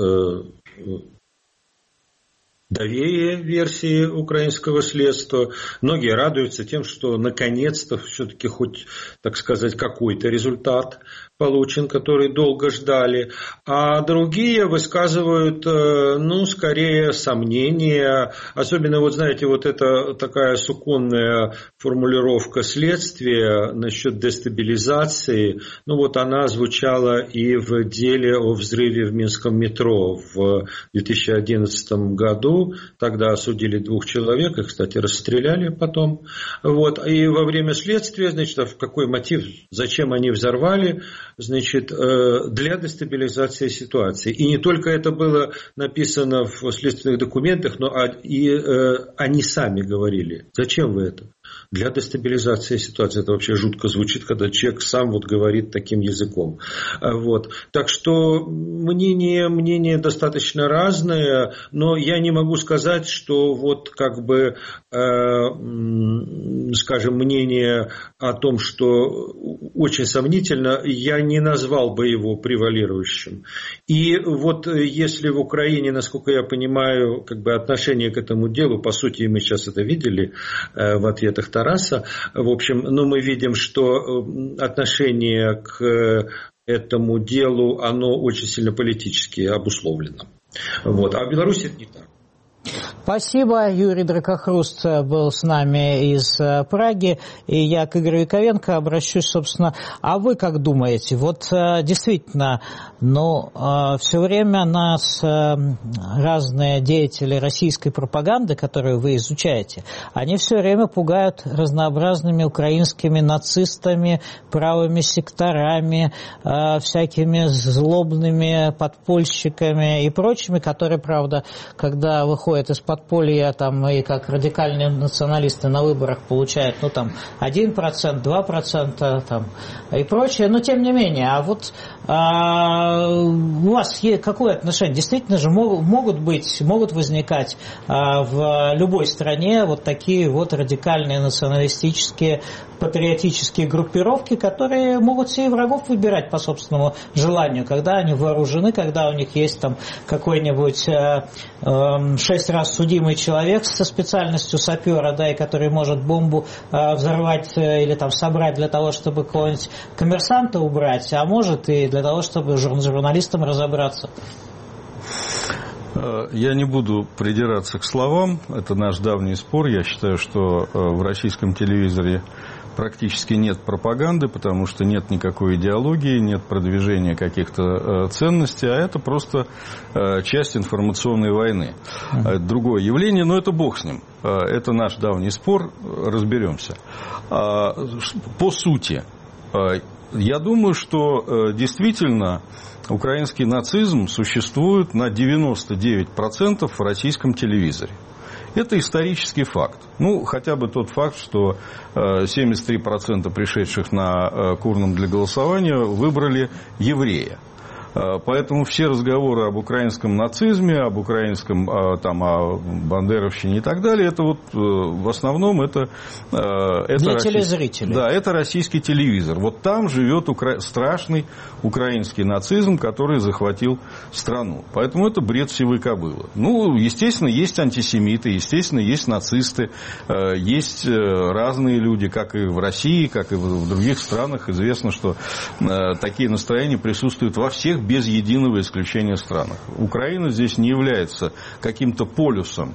доверие версии украинского следствия. Многие радуются тем, что наконец-то все-таки хоть, так сказать, какой-то результат получен, который долго ждали. А другие высказывают, ну, скорее сомнения. Особенно, вот знаете, вот эта такая суконная формулировка следствия насчет дестабилизации, ну, вот она звучала и в деле о взрыве в Минском метро в две тысячи одиннадцатом году. Тогда осудили двух человек, их, кстати, расстреляли потом. Вот. И во время следствия, значит, а какой мотив, зачем они взорвали? Значит, для дестабилизации ситуации. И не только это было написано в следственных документах, но и они сами говорили. Зачем вы это? Для дестабилизации ситуации. Это вообще жутко звучит, когда человек сам вот говорит таким языком. Вот. Так что мнения, мнения достаточно разные, но я не могу сказать, что вот как бы, э, скажем, мнение о том, что очень сомнительно, я не назвал бы его превалирующим. И вот если в Украине, насколько я понимаю, как бы отношение к этому делу, по сути, мы сейчас это видели э, в ответах Тараса, в общем, но мы видим, что отношение к этому делу, оно очень сильно политически обусловлено. Вот. А в Беларуси это не так. Спасибо. Юрий Дракохруст был с нами из Праги. И я к Игорю Яковенко обращусь, собственно. А вы как думаете? Вот действительно, ну, все время нас разные деятели российской пропаганды, которые вы изучаете, они все время пугают разнообразными украинскими нацистами, правыми секторами, всякими злобными подпольщиками и прочими, которые, правда, когда выходят из подполье там, и как радикальные националисты на выборах получают, ну, там, один процент, два процента там, и прочее, но тем не менее. А вот а, у вас какое отношение? Действительно же могут, могут быть, могут возникать а, в любой стране вот такие вот радикальные националистические, патриотические группировки, которые могут себе врагов выбирать по собственному желанию, когда они вооружены, когда у них есть там какой-нибудь э, э, шесть раз судимый человек со специальностью сапера, да, и который может бомбу э, взорвать э, или там собрать для того, чтобы какого-нибудь коммерсанта убрать, а может и для того, чтобы жур- журналистам разобраться. Я не буду придираться к словам, это наш давний спор. Я считаю, что в российском телевизоре практически нет пропаганды, потому что нет никакой идеологии, нет продвижения каких-то ценностей, а это просто часть информационной войны. Это другое явление, но это бог с ним. Это наш давний спор, разберемся. По сути, я думаю, что действительно украинский нацизм существует на девяносто девять процентов в российском телевизоре. Это исторический факт. Ну, хотя бы тот факт, что семьдесят три процента пришедших на Курном для голосования выбрали еврея. Поэтому все разговоры об украинском нацизме, об украинском, там, о бандеровщине и так далее, это вот в основном это... это для российский, телезрителей. Да, это российский телевизор. Вот там живет укра... страшный украинский нацизм, который захватил страну. Поэтому это бред сивой кобылы. Ну, естественно, есть антисемиты, естественно, есть нацисты, есть разные люди, как и в России, как и в других странах. Известно, что такие настроения присутствуют во всех без единого исключения странах. Украина здесь не является каким-то полюсом.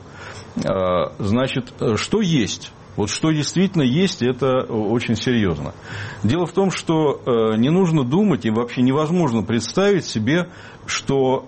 Значит, что есть? Вот что действительно есть, это очень серьезно. Дело в том, что не нужно думать и вообще невозможно представить себе, что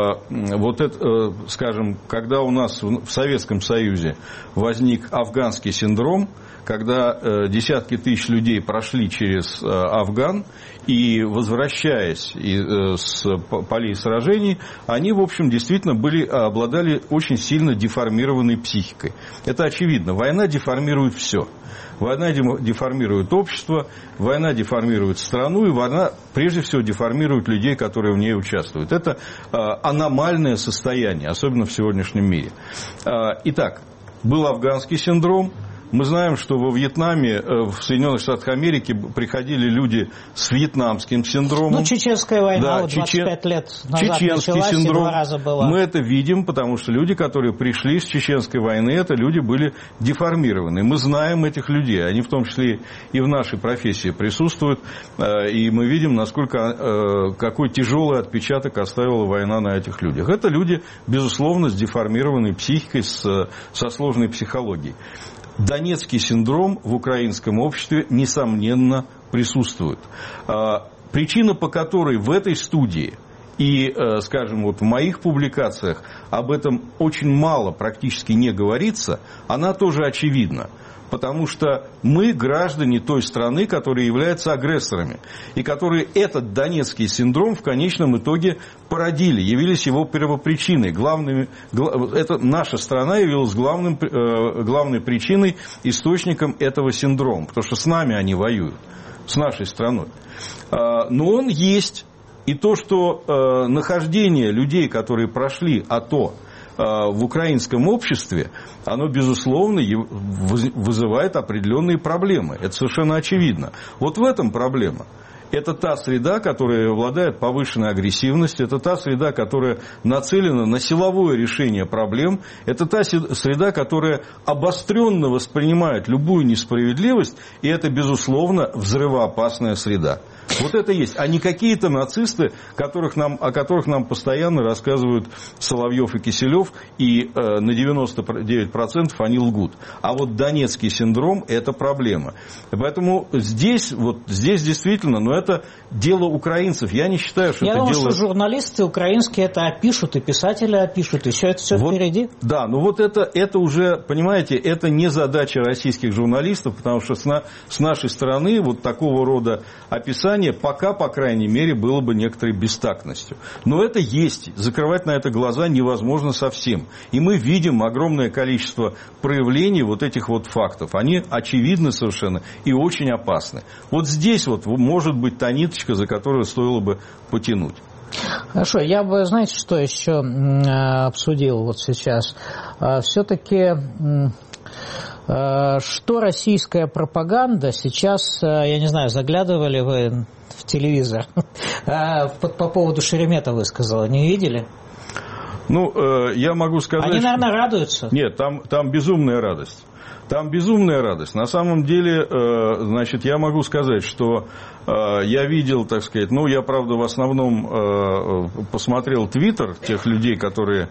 вот это, скажем, когда у нас в Советском Союзе возник афганский синдром, когда десятки тысяч людей прошли через Афган, и, возвращаясь с полей сражений, они, в общем, действительно были, обладали очень сильно деформированной психикой. Это очевидно. Война деформирует все. Война деформирует общество, война деформирует страну, и война, прежде всего, деформирует людей, которые в ней участвуют. Это аномальное состояние, особенно в сегодняшнем мире. Итак, был афганский синдром. Мы знаем, что во Вьетнаме, в Соединенных Штатах Америки приходили люди с вьетнамским синдромом. Ну, чеченская война, да, вот двадцать пять чечен... лет назад чеченский началась, синдром. И два раза была. Мы это видим, потому что люди, которые пришли с чеченской войны, это люди были деформированы. Мы знаем этих людей, они в том числе и в нашей профессии присутствуют, и мы видим, насколько, какой тяжелый отпечаток оставила война на этих людях. Это люди, безусловно, с деформированной психикой, с, со сложной психологией. Донецкий синдром в украинском обществе, несомненно, присутствует. Причина, по которой в этой студии и, скажем, вот в моих публикациях об этом очень мало, практически не говорится, она тоже очевидна. Потому что мы граждане той страны, которая является агрессорами, и которые этот донецкий синдром в конечном итоге породили, явились его первопричиной. Главными, это, наша страна явилась главным, главной причиной, источником этого синдрома, потому что с нами они воюют, с нашей страной. Но он есть, и то, что нахождение людей, которые прошли АТО, в украинском обществе, оно, безусловно, вызывает определенные проблемы. Это совершенно очевидно. Вот в этом проблема. Это та среда, которая обладает повышенной агрессивностью, это та среда, которая нацелена на силовое решение проблем, это та среда, которая обостренно воспринимает любую несправедливость, и это, безусловно, взрывоопасная среда. Вот это есть. А не какие-то нацисты, которых нам, о которых нам постоянно рассказывают Соловьев и Киселев, и э, на девяносто девять процентов они лгут. А вот донецкий синдром – это проблема. Поэтому здесь, вот, здесь действительно, но это дело украинцев. Я не считаю, что Я это думаю, дело... что журналисты украинские это опишут, и писатели опишут, и все это все вот, впереди. Да, но вот это, это уже, понимаете, это не задача российских журналистов, потому что с, на, с нашей стороны вот такого рода описания наказание пока, по крайней мере, было бы некоторой бестактностью. Но это есть. Закрывать на это глаза невозможно совсем. И мы видим огромное количество проявлений вот этих вот фактов. Они очевидны совершенно и очень опасны. Вот здесь вот может быть та ниточка, за которую стоило бы потянуть. Хорошо, я бы, знаете, что еще обсудил вот сейчас? Все-таки что российская пропаганда сейчас, я не знаю, заглядывали вы в телевизор, по, по поводу Шеремета высказала, не видели? Ну, я могу сказать... Они, наверное, радуются? Нет, там, там безумная радость. Там безумная радость. На самом деле, значит, я могу сказать, что я видел, так сказать, ну, я, правда, в основном посмотрел твиттер тех людей, которые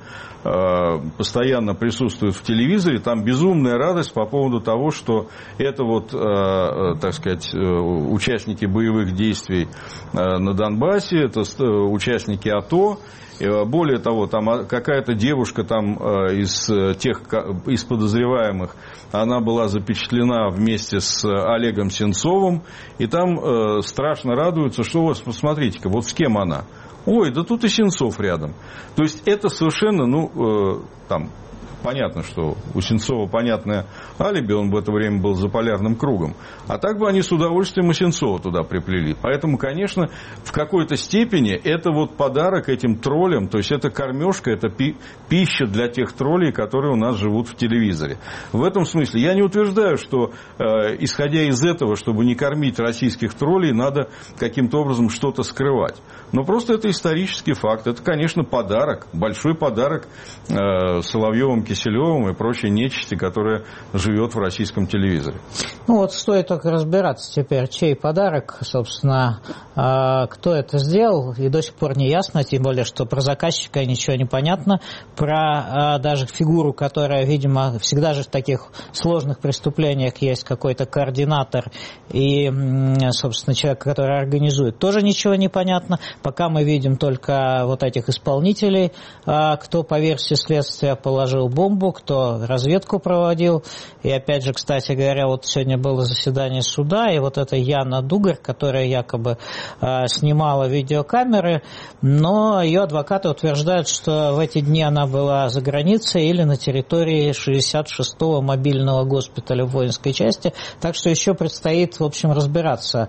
постоянно присутствуют в телевизоре. Там безумная радость по поводу того, что это вот, так сказать, участники боевых действий на Донбассе, это участники АТО. Более того, там какая-то девушка там из тех, из подозреваемых, она была запечатлена вместе с Олегом Сенцовым, и там страшно радуются, что вот, посмотрите-ка, вот с кем она. Ой, да тут и Сенцов рядом. То есть это совершенно, ну, там... Понятно, что у Сенцова понятное алиби, он в это время был за полярным кругом. А так бы они с удовольствием и Сенцова туда приплели. Поэтому, конечно, в какой-то степени это вот подарок этим троллям, то есть это кормежка, это пи- пища для тех троллей, которые у нас живут в телевизоре. В этом смысле я не утверждаю, что, э, исходя из этого, чтобы не кормить российских троллей, надо каким-то образом что-то скрывать. Но просто это исторический факт. Это, конечно, подарок, большой подарок э, Соловьевым, Киселевым и прочей нечисти, которая живет в российском телевизоре. Ну вот стоит только разбираться теперь, чей подарок, собственно, э, кто это сделал, и до сих пор не ясно, тем более, что про заказчика ничего не понятно, про э, даже фигуру, которая, видимо, всегда же в таких сложных преступлениях есть какой-то координатор и, э, собственно, человек, который организует, тоже ничего не понятно. Пока мы видим только вот этих исполнителей, кто по версии следствия положил бомбу, кто разведку проводил. И опять же, кстати говоря, вот сегодня было заседание суда, и вот эта Яна Дугар, которая якобы снимала видеокамеры, но ее адвокаты утверждают, что в эти дни она была за границей или на территории шестьдесят шестого мобильного госпиталя в воинской части. Так что еще предстоит, в общем, разбираться,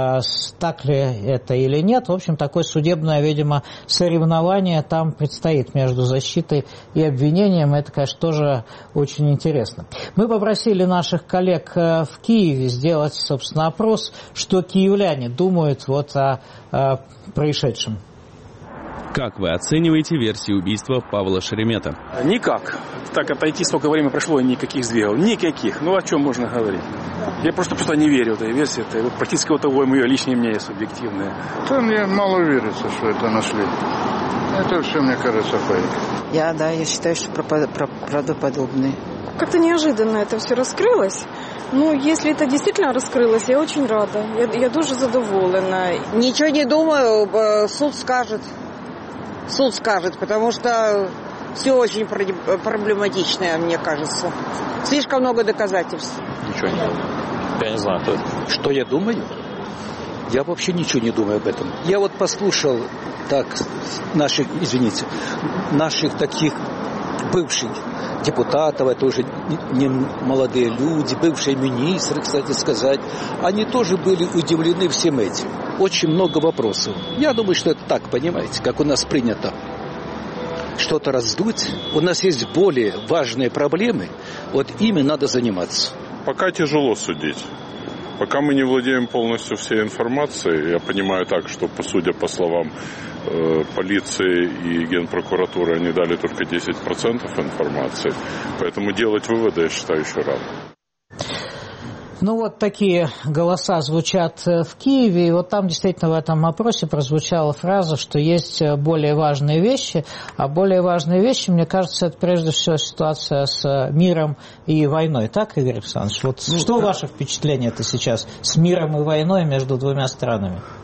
так ли это или нет. В общем, такой судебное, видимо, соревнование там предстоит между защитой и обвинением. Это, конечно, тоже очень интересно. Мы попросили наших коллег в Киеве сделать, собственно, опрос, что киевляне думают вот о, о происшедшем. Как вы оцениваете версию убийства Павла Шеремета? Никак. Так отойти, столько времени прошло, и никаких сдвигов. Никаких. Ну, о чем можно говорить? Я просто просто не верю в этой версии. Это практически вот того мое личное мнение субъективное. То мне мало верится, что это нашли. Это все, мне кажется, фейк. Я, да, я считаю, что правдоподобный. Как-то неожиданно это все раскрылось. Ну, если это действительно раскрылось, я очень рада. Я, я дуже задоволена. Ничего не думаю, суд скажет. Суд скажет, потому что все очень проблематичное, мне кажется. Слишком много доказательств. Ничего не думаю. Я не знаю, кто это. Что я думаю? Я вообще ничего не думаю об этом. Я вот послушал так наших, извините, наших таких бывших депутатов, это уже не молодые люди, бывшие министры, кстати сказать, они тоже были удивлены всем этим. Очень много вопросов. Я думаю, что это так, понимаете, как у нас принято что-то раздуть. У нас есть более важные проблемы, вот ими надо заниматься. Пока тяжело судить. Пока мы не владеем полностью всей информацией, я понимаю так, что, судя по словам э, полиции и Генпрокуратуры, они дали только десять процентов информации. Поэтому делать выводы, я считаю, еще рано. Ну, вот такие голоса звучат в Киеве, и вот там действительно в этом опросе прозвучала фраза, что есть более важные вещи, а более важные вещи, мне кажется, это прежде всего ситуация с миром и войной. Так, Игорь Александрович? Вот ну, что да. Ваше впечатление-то сейчас с миром и войной между двумя странами?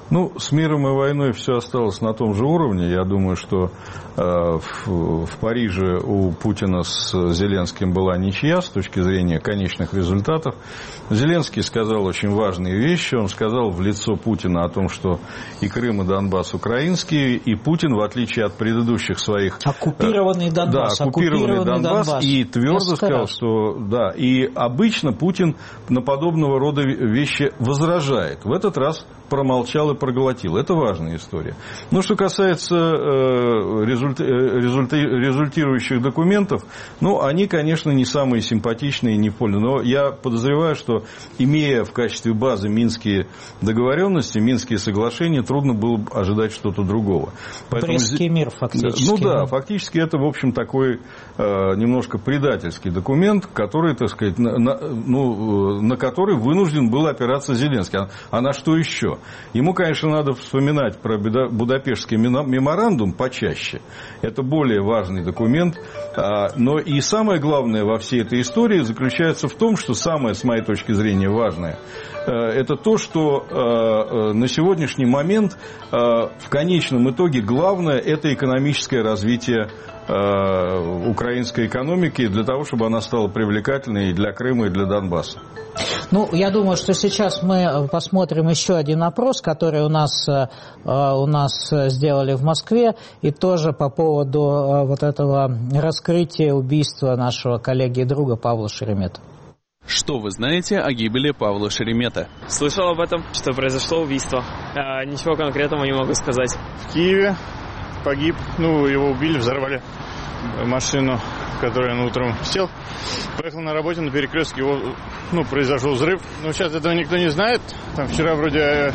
Ну, с миром и войной все осталось на том же уровне. Я думаю, что э, в, в Париже у Путина с Зеленским была ничья с точки зрения конечных результатов. Зеленский сказал очень важные вещи. Он сказал в лицо Путина о том, что и Крым, и Донбасс украинские, и Путин, в отличие от предыдущих своих... Оккупированный Донбасс. Да, оккупированный, оккупированный Донбасс, Донбасс. И твердо сказал, раз. что... Да, и обычно Путин на подобного рода вещи возражает. В этот раз промолчал и проглотил. Это важная история. Ну, что касается э, результи, результи, результирующих документов, ну, они, конечно, не самые симпатичные и не польные. Но я подозреваю, что, имея в качестве базы Минские договоренности, Минские соглашения, трудно было бы ожидать что-то другого. Поэтому... Брестский мир, фактически. Ну, да, фактически это, в общем, такой э, немножко предательский документ, который, так сказать, на, на, ну, на который вынужден был опираться Зеленский. А, а на что еще? Ему, конечно, надо вспоминать про Будапештский меморандум почаще. Это более важный документ. Но и самое главное во всей этой истории заключается в том, что самое, с моей точки зрения, важное, это то, что на сегодняшний момент в конечном итоге главное – это экономическое развитие украинской экономики для того, чтобы она стала привлекательной и для Крыма, и для Донбасса. Ну, я думаю, что сейчас мы посмотрим еще один опрос, который у нас, у нас сделали в Москве, и тоже по поводу вот этого раскрытия убийства нашего коллеги и друга Павла Шеремета. Что вы знаете о гибели Павла Шеремета? Слышал об этом, что произошло убийство. А, ничего конкретного не могу сказать. В Киеве погиб, ну, его убили, взорвали машину, в которой он утром сел. Поехал на работе, на перекрестке, его, ну, произошел взрыв. Но сейчас этого никто не знает. Там вчера вроде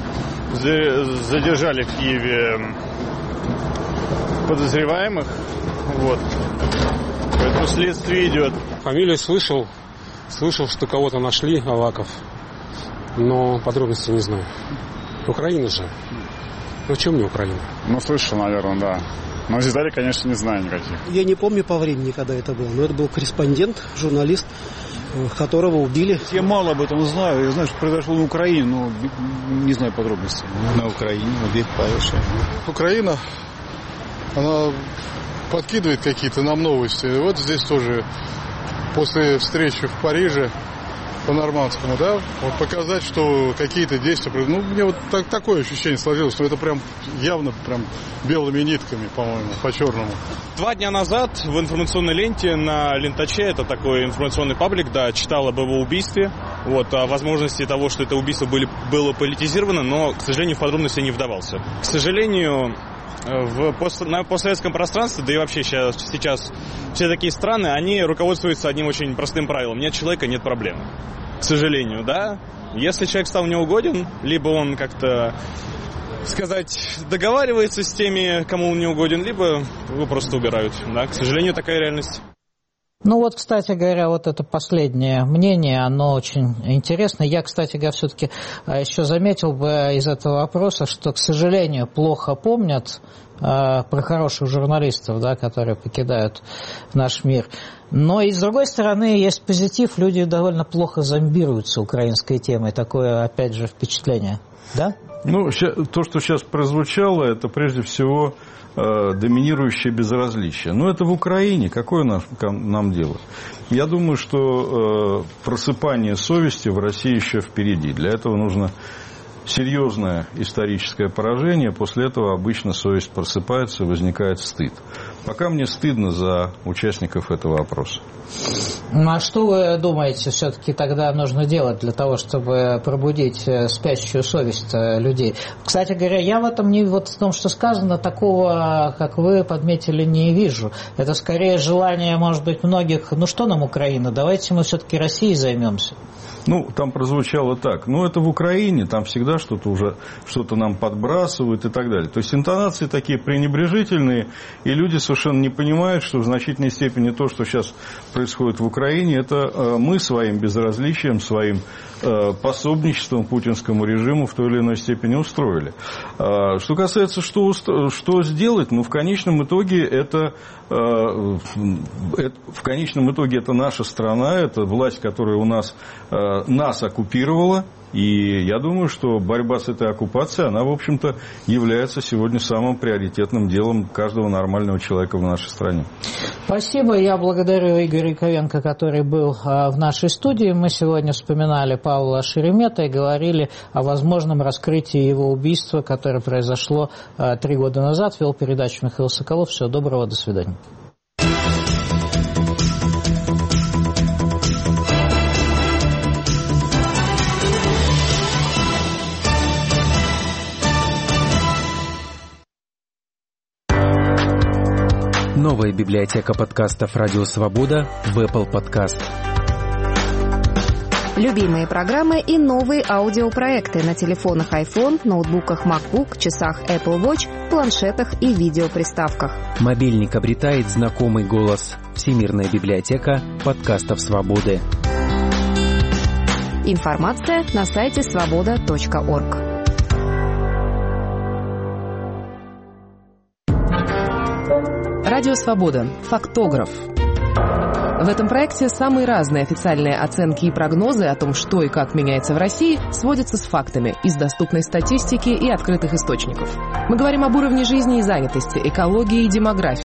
задержали в Киеве подозреваемых. Вот. Поэтому следствие идет. Фамилию слышал. Слышал, что кого-то нашли, Аваков. Но подробностей не знаю. Украина же. Ну, в чем не Украина? Ну, слышал, наверное, да. Но деталей, конечно, не знаю никаких. Я не помню по времени, когда это было. Но это был корреспондент, журналист, которого убили. Я мало об этом знаю. Я знаю, что произошло на Украине, но не знаю подробностей. На Украине убит Павел Шеремет. Украина, она подкидывает какие-то нам новости. И вот здесь тоже после встречи в Париже по-нормандскому, да, вот показать, что какие-то действия, ну, мне вот так, такое ощущение сложилось, что это прям явно прям белыми нитками, по-моему, по-черному. Два дня назад в информационной ленте на Лентаче, это такой информационный паблик, да, читал об его убийстве, вот, о возможности того, что это убийство были, было политизировано, но, к сожалению, в подробности не вдавался. К сожалению, в пост, на постсоветском пространстве, да и вообще сейчас, сейчас все такие страны, они руководствуются одним очень простым правилом: нет человека, нет проблемы. К сожалению, да. Если человек стал неугоден, либо он как-то, сказать, договаривается с теми, кому он не угоден, либо его просто убирают. Да, к сожалению, такая реальность. Ну вот, кстати говоря, вот это последнее мнение, оно очень интересно. Я, кстати говоря, все-таки еще заметил бы из этого вопроса, что, к сожалению, плохо помнят э, про хороших журналистов, да, которые покидают наш мир. Но и с другой стороны есть позитив, люди довольно плохо зомбируются украинской темой. Такое, опять же, впечатление, да? Ну, то, что сейчас прозвучало, это прежде всего э, доминирующее безразличие. Но это в Украине. Какое нам, нам дело? Я думаю, что э, просыпание совести в России еще впереди. Для этого нужно серьезное историческое поражение. После этого обычно совесть просыпается и возникает стыд. Пока мне стыдно за участников этого опроса. Ну, а что вы думаете, все-таки тогда нужно делать для того, чтобы пробудить спящую совесть людей? Кстати говоря, я в этом, не, вот в том, что сказано, такого, как вы подметили, не вижу. Это скорее желание, может быть, многих, ну что нам Украина, давайте мы все-таки Россией займемся. Ну, там прозвучало так. Ну, это в Украине, там всегда что-то уже, что-то нам подбрасывают и так далее. То есть интонации такие пренебрежительные, и люди совершенно не понимают, что в значительной степени то, что сейчас происходит в Украине, это мы своим безразличием, своим пособничеством путинскому режиму в той или иной степени устроили. Что касается, что, что сделать, ну, в конечном итоге это, в конечном итоге это наша страна, это власть, которая у нас, нас оккупировала, И я думаю, что борьба с этой оккупацией, она, в общем-то, является сегодня самым приоритетным делом каждого нормального человека в нашей стране. Спасибо. Я благодарю Игоря Яковенко, который был в нашей студии. Мы сегодня вспоминали Павла Шеремета и говорили о возможном раскрытии его убийства, которое произошло три года назад. Вел передачу Михаил Соколов. Всего доброго. До свидания. Новая библиотека подкастов «Радио Свобода» в Apple Podcast. Любимые программы и новые аудиопроекты на телефонах iPhone, ноутбуках MacBook, часах Apple Watch, планшетах и видеоприставках. Мобильник обретает знакомый голос. Всемирная библиотека подкастов «Свободы». Информация на сайте свобода точка орг. Радио «Свобода». Фактограф. В этом проекте самые разные официальные оценки и прогнозы о том, что и как меняется в России, сводятся с фактами из доступной статистики и открытых источников. Мы говорим об уровне жизни и занятости, экологии и демографии.